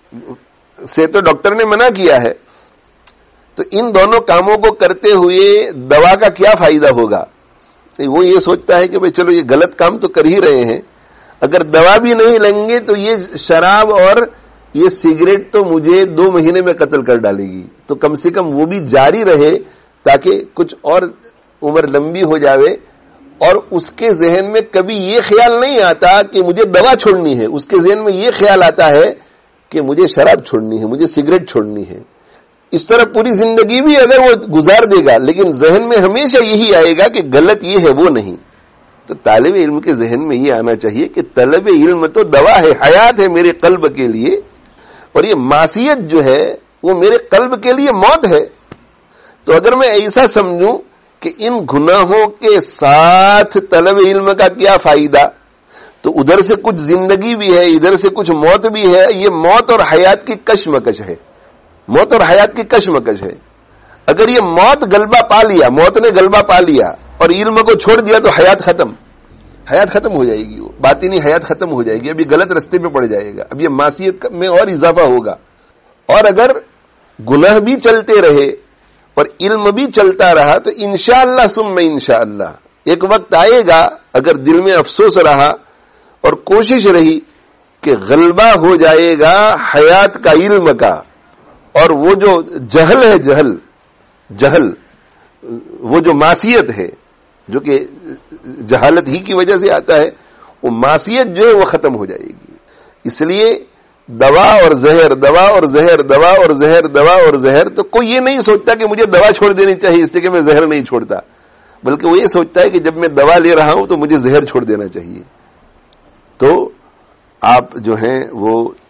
سے تو ڈاکٹر نے منع کیا ہے، تو ان دونوں کاموں کو کرتے ہوئے دوا کا کیا فائدہ ہوگا. وہ یہ سوچتا ہے کہ بھئی چلو یہ غلط کام تو کر ہی رہے ہیں، اگر دوا بھی نہیں لیں گے تو یہ شراب اور یہ سگریٹ تو مجھے دو مہینے میں قتل کر ڈالے گی، تو کم سے کم وہ بھی جاری رہے تاکہ کچھ اور عمر لمبی ہو جاوے. اور اس کے ذہن میں کبھی یہ خیال نہیں آتا کہ مجھے دوا چھوڑنی ہے، اس کے ذہن میں یہ خیال آتا ہے کہ مجھے شراب چھوڑنی ہے، مجھے سگریٹ چھوڑنی ہے. اس طرح پوری زندگی بھی اگر وہ گزار دے گا، لیکن ذہن میں ہمیشہ یہی آئے گا کہ غلط یہ ہے وہ نہیں. تو طالب علم کے ذہن میں یہ آنا چاہیے کہ طلب علم تو دوا ہے، حیات ہے میرے قلب کے لیے، اور یہ معصیت جو ہے وہ میرے قلب کے لیے موت ہے. تو اگر میں ایسا سمجھوں کہ ان گناہوں کے ساتھ طلب علم کا کیا فائدہ، تو ادھر سے کچھ زندگی بھی ہے، ادھر سے کچھ موت بھی ہے. یہ موت اور حیات کی کشمکش ہے، موت اور حیات کی کشمکش ہے. اگر یہ موت غلبہ پا لیا، موت نے غلبہ پا لیا اور علم کو چھوڑ دیا تو حیات ختم، حیات ختم ہو جائے گی، وہ باطنی حیات ختم ہو جائے گی. ابھی غلط رستے پہ پڑ جائے گا، اب یہ معصیت میں اور اضافہ ہوگا. اور اگر گناہ بھی چلتے رہے اور علم بھی چلتا رہا تو انشاءاللہ ثم انشاءاللہ ایک وقت آئے گا، اگر دل میں افسوس رہا اور کوشش رہی کہ غلبہ ہو جائے گا حیات کا، علم کا، اور وہ جو جہل ہے، جہل جہل وہ جو معصیت ہے جو کہ جہالت ہی کی وجہ سے آتا ہے، وہ معصیت جو ہے وہ ختم ہو جائے گی. اس لیے دوا اور زہر، دوا اور زہر، دوا اور زہر، دوا اور زہر. تو کوئی یہ نہیں سوچتا کہ مجھے دوا چھوڑ دینی چاہیے اس لیے کہ میں زہر نہیں چھوڑتا، بلکہ وہ یہ سوچتا ہے کہ جب میں دوا لے رہا ہوں تو مجھے زہر چھوڑ دینا چاہیے. تو آپ جو ہیں وہ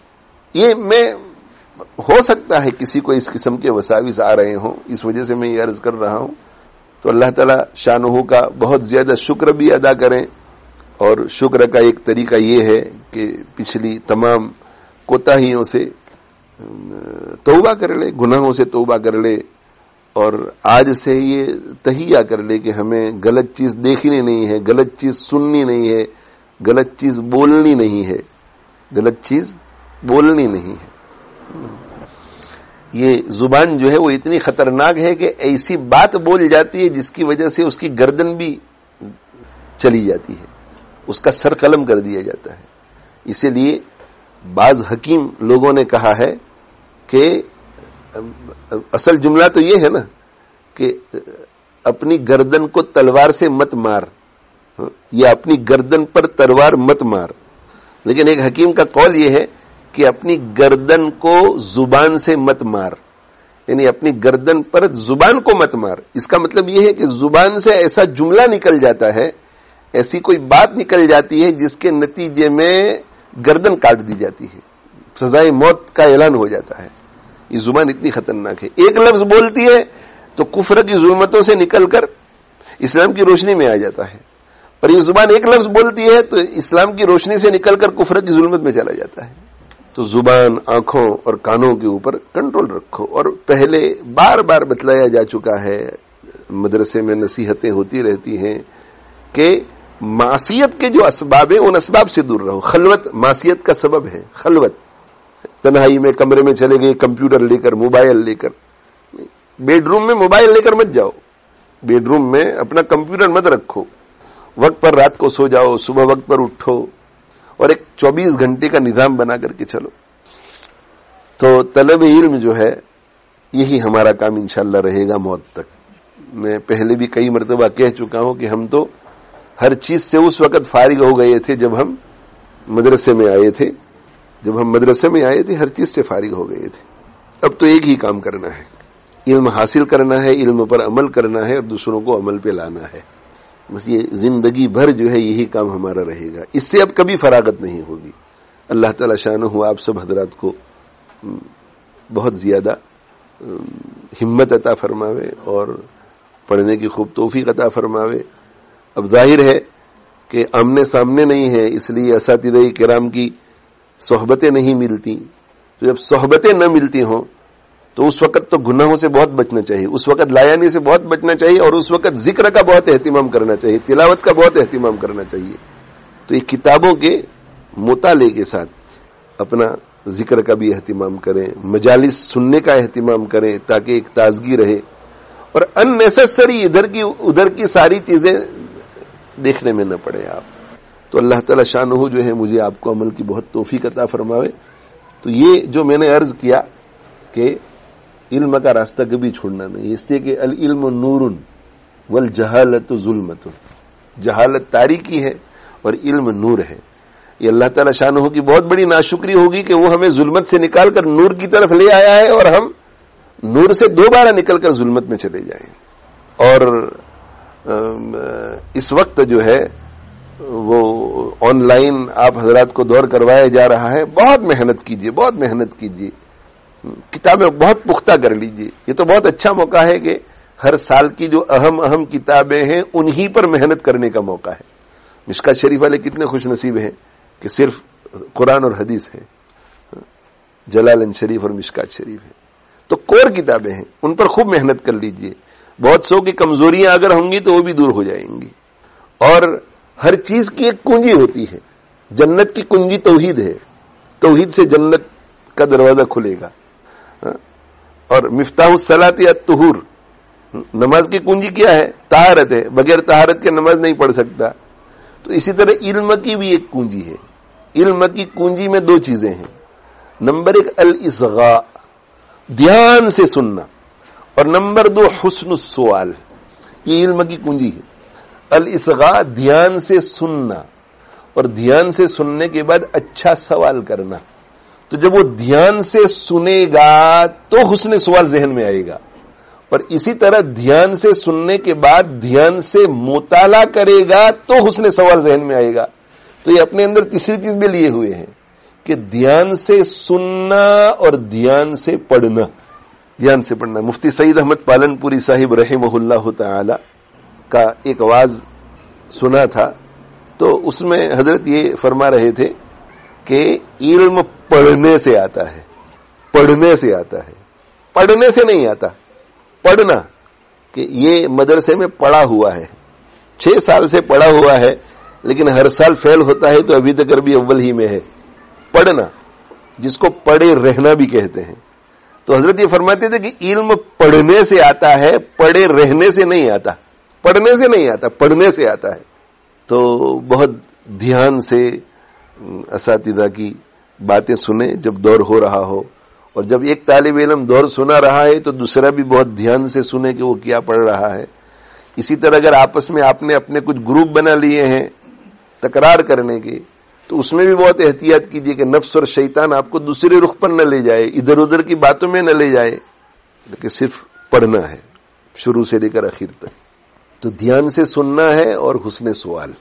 یہ میں ہو سکتا ہے کسی کو اس قسم کے وساوس آ رہے ہوں، اس وجہ سے میں یہ عرض کر رہا ہوں، تو اللہ تعالی شانہ کا بہت زیادہ شکر بھی ادا کریں. اور شکر کا ایک طریقہ یہ ہے کہ پچھلی تمام کوتاہیوں سے توبہ کر لے، گناہوں سے توبہ کر لے، اور آج سے یہ تہیہ کر لے کہ ہمیں غلط چیز دیکھنی نہیں ہے، غلط چیز سننی نہیں ہے، غلط چیز بولنی نہیں ہے، غلط چیز بولنی نہیں ہے. یہ زبان جو ہے وہ اتنی خطرناک ہے کہ ایسی بات بول جاتی ہے جس کی وجہ سے اس کی گردن بھی چلی جاتی ہے، اس کا سر قلم کر دیا جاتا ہے. اسی لیے بعض حکیم لوگوں نے کہا ہے کہ اصل جملہ تو یہ ہے نا کہ اپنی گردن کو تلوار سے مت مار، یا اپنی گردن پر تلوار مت مار. لیکن ایک حکیم کا قول یہ ہے کہ اپنی گردن کو زبان سے مت مار، یعنی اپنی گردن پر زبان کو مت مار. اس کا مطلب یہ ہے کہ زبان سے ایسا جملہ نکل جاتا ہے، ایسی کوئی بات نکل جاتی ہے جس کے نتیجے میں گردن کاٹ دی جاتی ہے، سزائے موت کا اعلان ہو جاتا ہے. یہ زبان اتنی خطرناک ہے. ایک لفظ بولتی ہے تو کفر کی ظلمتوں سے نکل کر اسلام کی روشنی میں آ جاتا ہے، اور یہ زبان ایک لفظ بولتی ہے تو اسلام کی روشنی سے نکل کر کفر کی ظلمت میں چلا جاتا ہے. تو زبان، آنکھوں اور کانوں کے اوپر کنٹرول رکھو. اور پہلے بار بار بتلایا جا چکا ہے، مدرسے میں نصیحتیں ہوتی رہتی ہیں کہ معصیت کے جو اسباب ہیں ان اسباب سے دور رہو. خلوت معصیت کا سبب ہے. خلوت، تنہائی میں کمرے میں چلے گئے کمپیوٹر لے کر، موبائل لے کر. بیڈ روم میں موبائل لے کر مت جاؤ، بیڈ روم میں اپنا کمپیوٹر مت رکھو. وقت پر رات کو سو جاؤ، صبح وقت پر اٹھو، اور ایک چوبیس گھنٹے کا نظام بنا کر کے چلو. تو طلب علم جو ہے یہی ہمارا کام انشاءاللہ رہے گا موت تک. میں پہلے بھی کئی مرتبہ کہہ چکا ہوں کہ ہم تو ہر چیز سے اس وقت فارغ ہو گئے تھے جب ہم مدرسے میں آئے تھے. جب ہم مدرسے میں آئے تھے ہر چیز سے فارغ ہو گئے تھے. اب تو ایک ہی کام کرنا ہے، علم حاصل کرنا ہے، علم پر عمل کرنا ہے، اور دوسروں کو عمل پہ لانا ہے. بس یہ زندگی بھر جو ہے یہی کام ہمارا رہے گا. اس سے اب کبھی فراغت نہیں ہوگی. اللہ تعالی شانہ آپ سب حضرات کو بہت زیادہ ہمت عطا فرماوے اور پڑھنے کی خوب توفیق عطا فرماوے. اب ظاہر ہے کہ آمنے سامنے نہیں ہے، اس لیے اساتذہ کرام کی صحبتیں نہیں ملتی. تو جب صحبتیں نہ ملتی ہوں تو اس وقت تو گناہوں سے بہت بچنا چاہیے، اس وقت لایانی سے بہت بچنا چاہیے، اور اس وقت ذکر کا بہت اہتمام کرنا چاہیے، تلاوت کا بہت اہتمام کرنا چاہیے. تو یہ کتابوں کے مطالعے کے ساتھ اپنا ذکر کا بھی اہتمام کریں، مجالس سننے کا اہتمام کریں تاکہ ایک تازگی رہے، اور ان نیسسری ادھر کی ادھر کی ساری چیزیں دیکھنے میں نہ پڑے آپ. تو اللہ تعالی شانہ جو ہے مجھے آپ کو عمل کی بہت توفیق عطا فرماوے. تو یہ جو میں نے عرض کیا کہ علم کا راستہ کبھی چھوڑنا نہیں، اس لیے کہ العلم نور والجہالت ظلمت. جہالت تاریکی ہے اور علم نور ہے. یہ اللہ تعالی شانہ کی بہت بڑی ناشکری ہوگی کہ وہ ہمیں ظلمت سے نکال کر نور کی طرف لے آیا ہے، اور ہم نور سے دوبارہ نکل کر ظلمت میں چلے جائیں. اور اس وقت جو ہے وہ آن لائن آپ حضرات کو دور کروایا جا رہا ہے. بہت محنت کیجیے، بہت محنت کیجیے، کتابیں بہت پختہ کر لیجیے. یہ تو بہت اچھا موقع ہے کہ ہر سال کی جو اہم اہم کتابیں ہیں انہی پر محنت کرنے کا موقع ہے. مشکات شریف والے کتنے خوش نصیب ہیں کہ صرف قرآن اور حدیث ہے، جلالین شریف اور مشکات شریف ہے. تو کور کتابیں ہیں، ان پر خوب محنت کر لیجیے. بہت سو کی کمزوریاں اگر ہوں گی تو وہ بھی دور ہو جائیں گی. اور ہر چیز کی ایک کنجی ہوتی ہے. جنت کی کنجی توحید ہے، توحید سے جنت کا دروازہ کھلے گا. اور مفتاح الصلاۃ الطہور، نماز کی کنجی کیا ہے؟ طہارت ہے. بغیر طہارت کے نماز نہیں پڑھ سکتا. تو اسی طرح علم کی بھی ایک کنجی ہے. علم کی کنجی میں دو چیزیں ہیں. نمبر ایک الاصغاء، دھیان سے سننا، اور نمبر دو حسن السوال. یہ علم کی کنجی ہے. الاصغاء، دھیان سے سننا، اور دھیان سے سننے کے بعد اچھا سوال کرنا. تو جب وہ دھیان سے سنے گا تو حسن سوال ذہن میں آئے گا، اور اسی طرح دھیان سے سننے کے بعد دھیان سے مطالعہ کرے گا تو حسن سوال ذہن میں آئے گا. تو یہ اپنے اندر تیسری چیز بھی لیے ہوئے ہیں کہ دھیان سے سننا اور دھیان سے پڑھنا. دھیان سے پڑھنا. مفتی سعید احمد پالن پوری صاحب رحمہ اللہ تعالی کا ایک آواز سنا تھا، تو اس میں حضرت یہ فرما رہے تھے کہ علم پڑھنے سے آتا ہے، پڑھنے سے آتا ہے، پڑھنے سے نہیں آتا. پڑھنا کہ یہ مدرسے میں پڑھا ہوا ہے، چھ سال سے پڑھا ہوا ہے، لیکن ہر سال فیل ہوتا ہے تو ابھی تک بھی اول ہی میں ہے. پڑھنا جس کو پڑھے رہنا بھی کہتے ہیں. تو حضرت یہ فرماتے تھے کہ علم پڑھنے سے آتا ہے، پڑھے رہنے سے نہیں آتا. پڑھنے سے نہیں آتا، پڑھنے سے آتا ہے. تو بہت دھیان سے اساتذہ کی باتیں سنیں جب دور ہو رہا ہو، اور جب ایک طالب علم دور سنا رہا ہے تو دوسرا بھی بہت دھیان سے سنے کہ وہ کیا پڑھ رہا ہے. اسی طرح اگر آپس میں آپ نے اپنے کچھ گروپ بنا لیے ہیں تکرار کرنے کے، تو اس میں بھی بہت احتیاط کیجیے کہ نفس اور شیطان آپ کو دوسرے رخ پر نہ لے جائے، ادھر ادھر کی باتوں میں نہ لے جائے، لیکن صرف پڑھنا ہے شروع سے لے کر آخر تک. تو دھیان سے سننا ہے اور حسن سوال.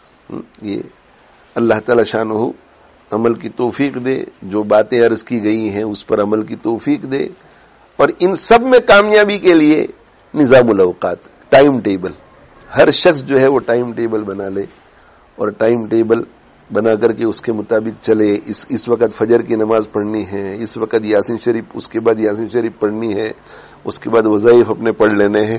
یہ اللہ تعالی شانہ عمل کی توفیق دے، جو باتیں عرض کی گئی ہیں اس پر عمل کی توفیق دے، اور ان سب میں کامیابی کے لیے نظام الاوقات، ٹائم ٹیبل. ہر شخص جو ہے وہ ٹائم ٹیبل بنا لے، اور ٹائم ٹیبل بنا کر کے اس کے مطابق چلے. اس اس وقت فجر کی نماز پڑھنی ہے، اس وقت یاسین شریف، اس کے بعد یاسین شریف پڑھنی ہے، اس کے بعد وظائف اپنے پڑھ لینے ہیں،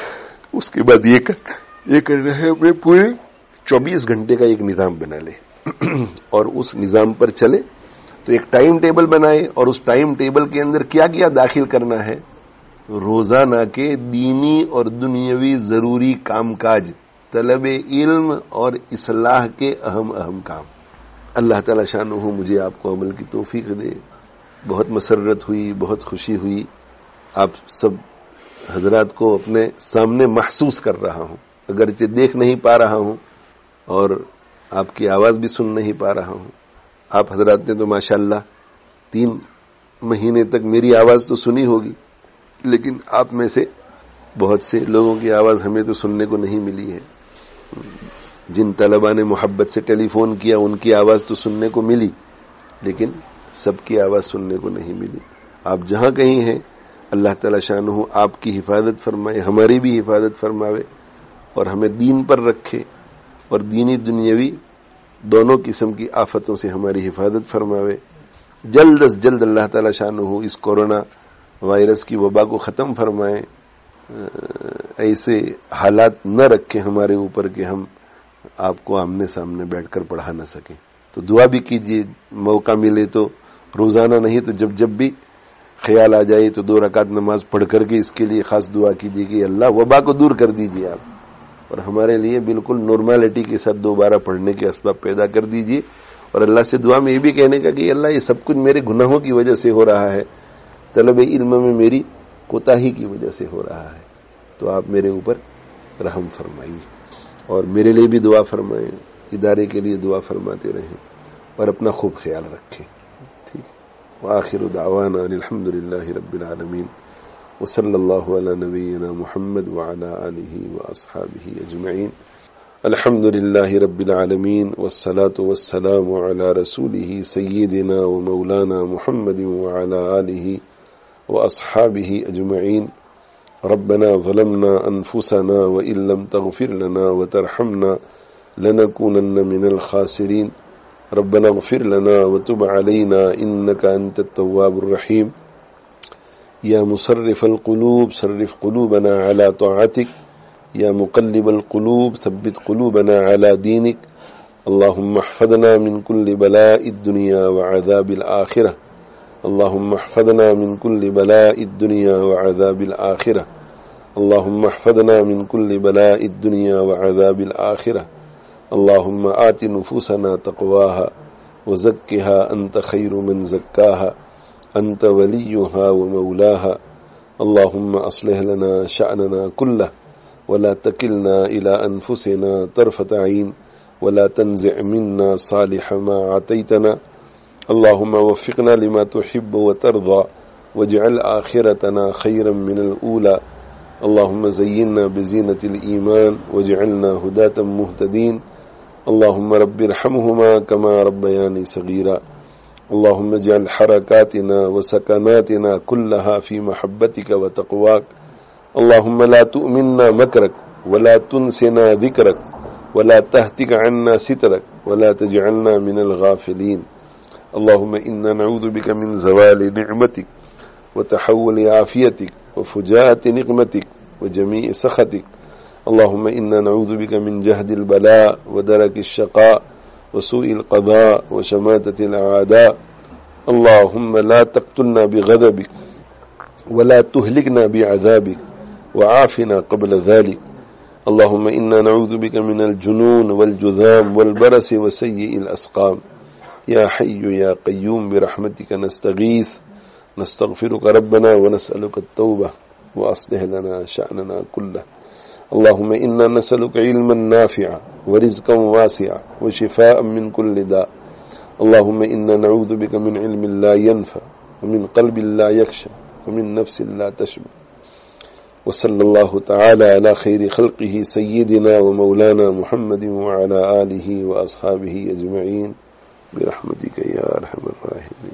اس کے بعد یہ یہ کرنا ہے. اپنے پورے چوبیس گھنٹے کا ایک نظام بنا لے اور اس نظام پر چلے. تو ایک ٹائم ٹیبل بنائے، اور اس ٹائم ٹیبل کے اندر کیا کیا داخل کرنا ہے؟ روزانہ کے دینی اور دنیاوی ضروری کام کاج، طلب علم اور اصلاح کے اہم اہم کام. اللہ تعالی شانہ مجھے آپ کو عمل کی توفیق دے. بہت مسرت ہوئی، بہت خوشی ہوئی. آپ سب حضرات کو اپنے سامنے محسوس کر رہا ہوں، اگرچہ دیکھ نہیں پا رہا ہوں اور آپ کی آواز بھی سن نہیں پا رہا ہوں. آپ حضرات نے تو ماشاءاللہ تین مہینے تک میری آواز تو سنی ہوگی، لیکن آپ میں سے بہت سے لوگوں کی آواز ہمیں تو سننے کو نہیں ملی ہے. جن طلباء نے محبت سے ٹیلی فون کیا ان کی آواز تو سننے کو ملی، لیکن سب کی آواز سننے کو نہیں ملی. آپ جہاں کہیں ہیں اللہ تعالی شانہ آپ کی حفاظت فرمائے، ہماری بھی حفاظت فرماوے، اور ہمیں دین پر رکھے، اور دینی دنیاوی دونوں قسم کی آفتوں سے ہماری حفاظت فرماوے. جلد از جلد اللہ تعالی شانہ اس کورونا وائرس کی وبا کو ختم فرمائے. ایسے حالات نہ رکھے ہمارے اوپر کہ ہم آپ کو آمنے سامنے بیٹھ کر پڑھا نہ سکیں. تو دعا بھی کیجیے، موقع ملے تو روزانہ نہیں تو جب جب بھی خیال آ جائے تو دو رکعت نماز پڑھ کر کے اس کے لیے خاص دعا کیجیے کہ اللہ وبا کو دور کر دیجیے آپ، اور ہمارے لیے بالکل نارملٹی کے ساتھ دوبارہ پڑھنے کے اسباب پیدا کر دیجیے. اور اللہ سے دعا میں یہ بھی کہنے کا کہ اللہ یہ سب کچھ میرے گناہوں کی وجہ سے ہو رہا ہے، طلب علم میں میری کوتاہی کی وجہ سے ہو رہا ہے، تو آپ میرے اوپر رحم فرمائیے، اور میرے لیے بھی دعا فرمائیں، ادارے کے لیے دعا فرماتے رہیں، اور اپنا خوب خیال رکھیں. ٹھیک. وآخر دعوانا الحمد للہ رب العالمین، وصلی اللہ علی نبینا محمد وعلی آلہ واصحابہ اجمعین. الحمد للہ رب العالمین، والصلاة والسلام علی رسولہ سیدنا ومولانا محمد وعلی آلہ واصحابہ اجمعین. ربنا ظلمنا انفسنا وان لم تغفر لنا وترحمنا لنكونن من الخاسرين. ربنا اغفر لنا وتب علينا انك انت التواب الرحيم. يا مصرف القلوب صرف قلوبنا على طاعتك. يا مقلب القلوب ثبت قلوبنا على دينك. اللهم احفظنا من كل بلاء الدنيا وعذاب الآخرة. اللهم احفظنا من كل بلاء الدنيا وعذاب الآخرة. اللهم احفظنا من كل بلاء الدنيا وعذاب الآخرة. اللهم آت نفوسنا تقواها وزكها أنت خير من زكاها أنت وليها ومولاها. اللهم أصلح لنا شأننا كله ولا تكلنا إلى أنفسنا طرفة عين ولا تنزع منا صالح ما عطيتنا. اللهم وفقنا لما تحب وترضى واجعل آخرتنا خيرا من الأولى. اللهم زينا بزينة الإيمان واجعلنا هداة مهتدين. اللهم رب ارحمهما كما ربياني صغيرا. اللهم اجعل حركاتنا وسكناتنا كلها في محبتك وتقواك. اللهم لا تؤمنا مكرك ولا تنسنا ذكرك ولا تهتك عنا سترك ولا تجعلنا من الغافلين. اللهم إنا نعوذ بك من زوال نعمتك وتحول عافيتك وفجاءة نقمتك وجميع سخطك. اللهم إنا نعوذ بك من جهد البلاء ودرك الشقاء وسوء القضاء وشماتة الأعداء. اللهم لا تقتلنا بغضبك ولا تهلكنا بعذابك وعافنا قبل ذلك. اللهم إنا نعوذ بك من الجنون والجذام والبرس وسيء الأسقام. يا حي يا قيوم برحمتك نستغيث نستغفرك ربنا ونسألك التوبة وأصلح لنا شأننا كله. اللهم إنا نسألك علما نافعا ورزقا واسعا وشفاء من كل داء. اللهم إنا نعوذ بك من علم لا ينفع ومن قلب لا يخشى ومن نفس لا تشبع. وصلى الله تعالى على خير خلقه سيدنا ومولانا محمد وعلى آله وأصحابه أجمعين برحمتك يا أرحم الراحمين.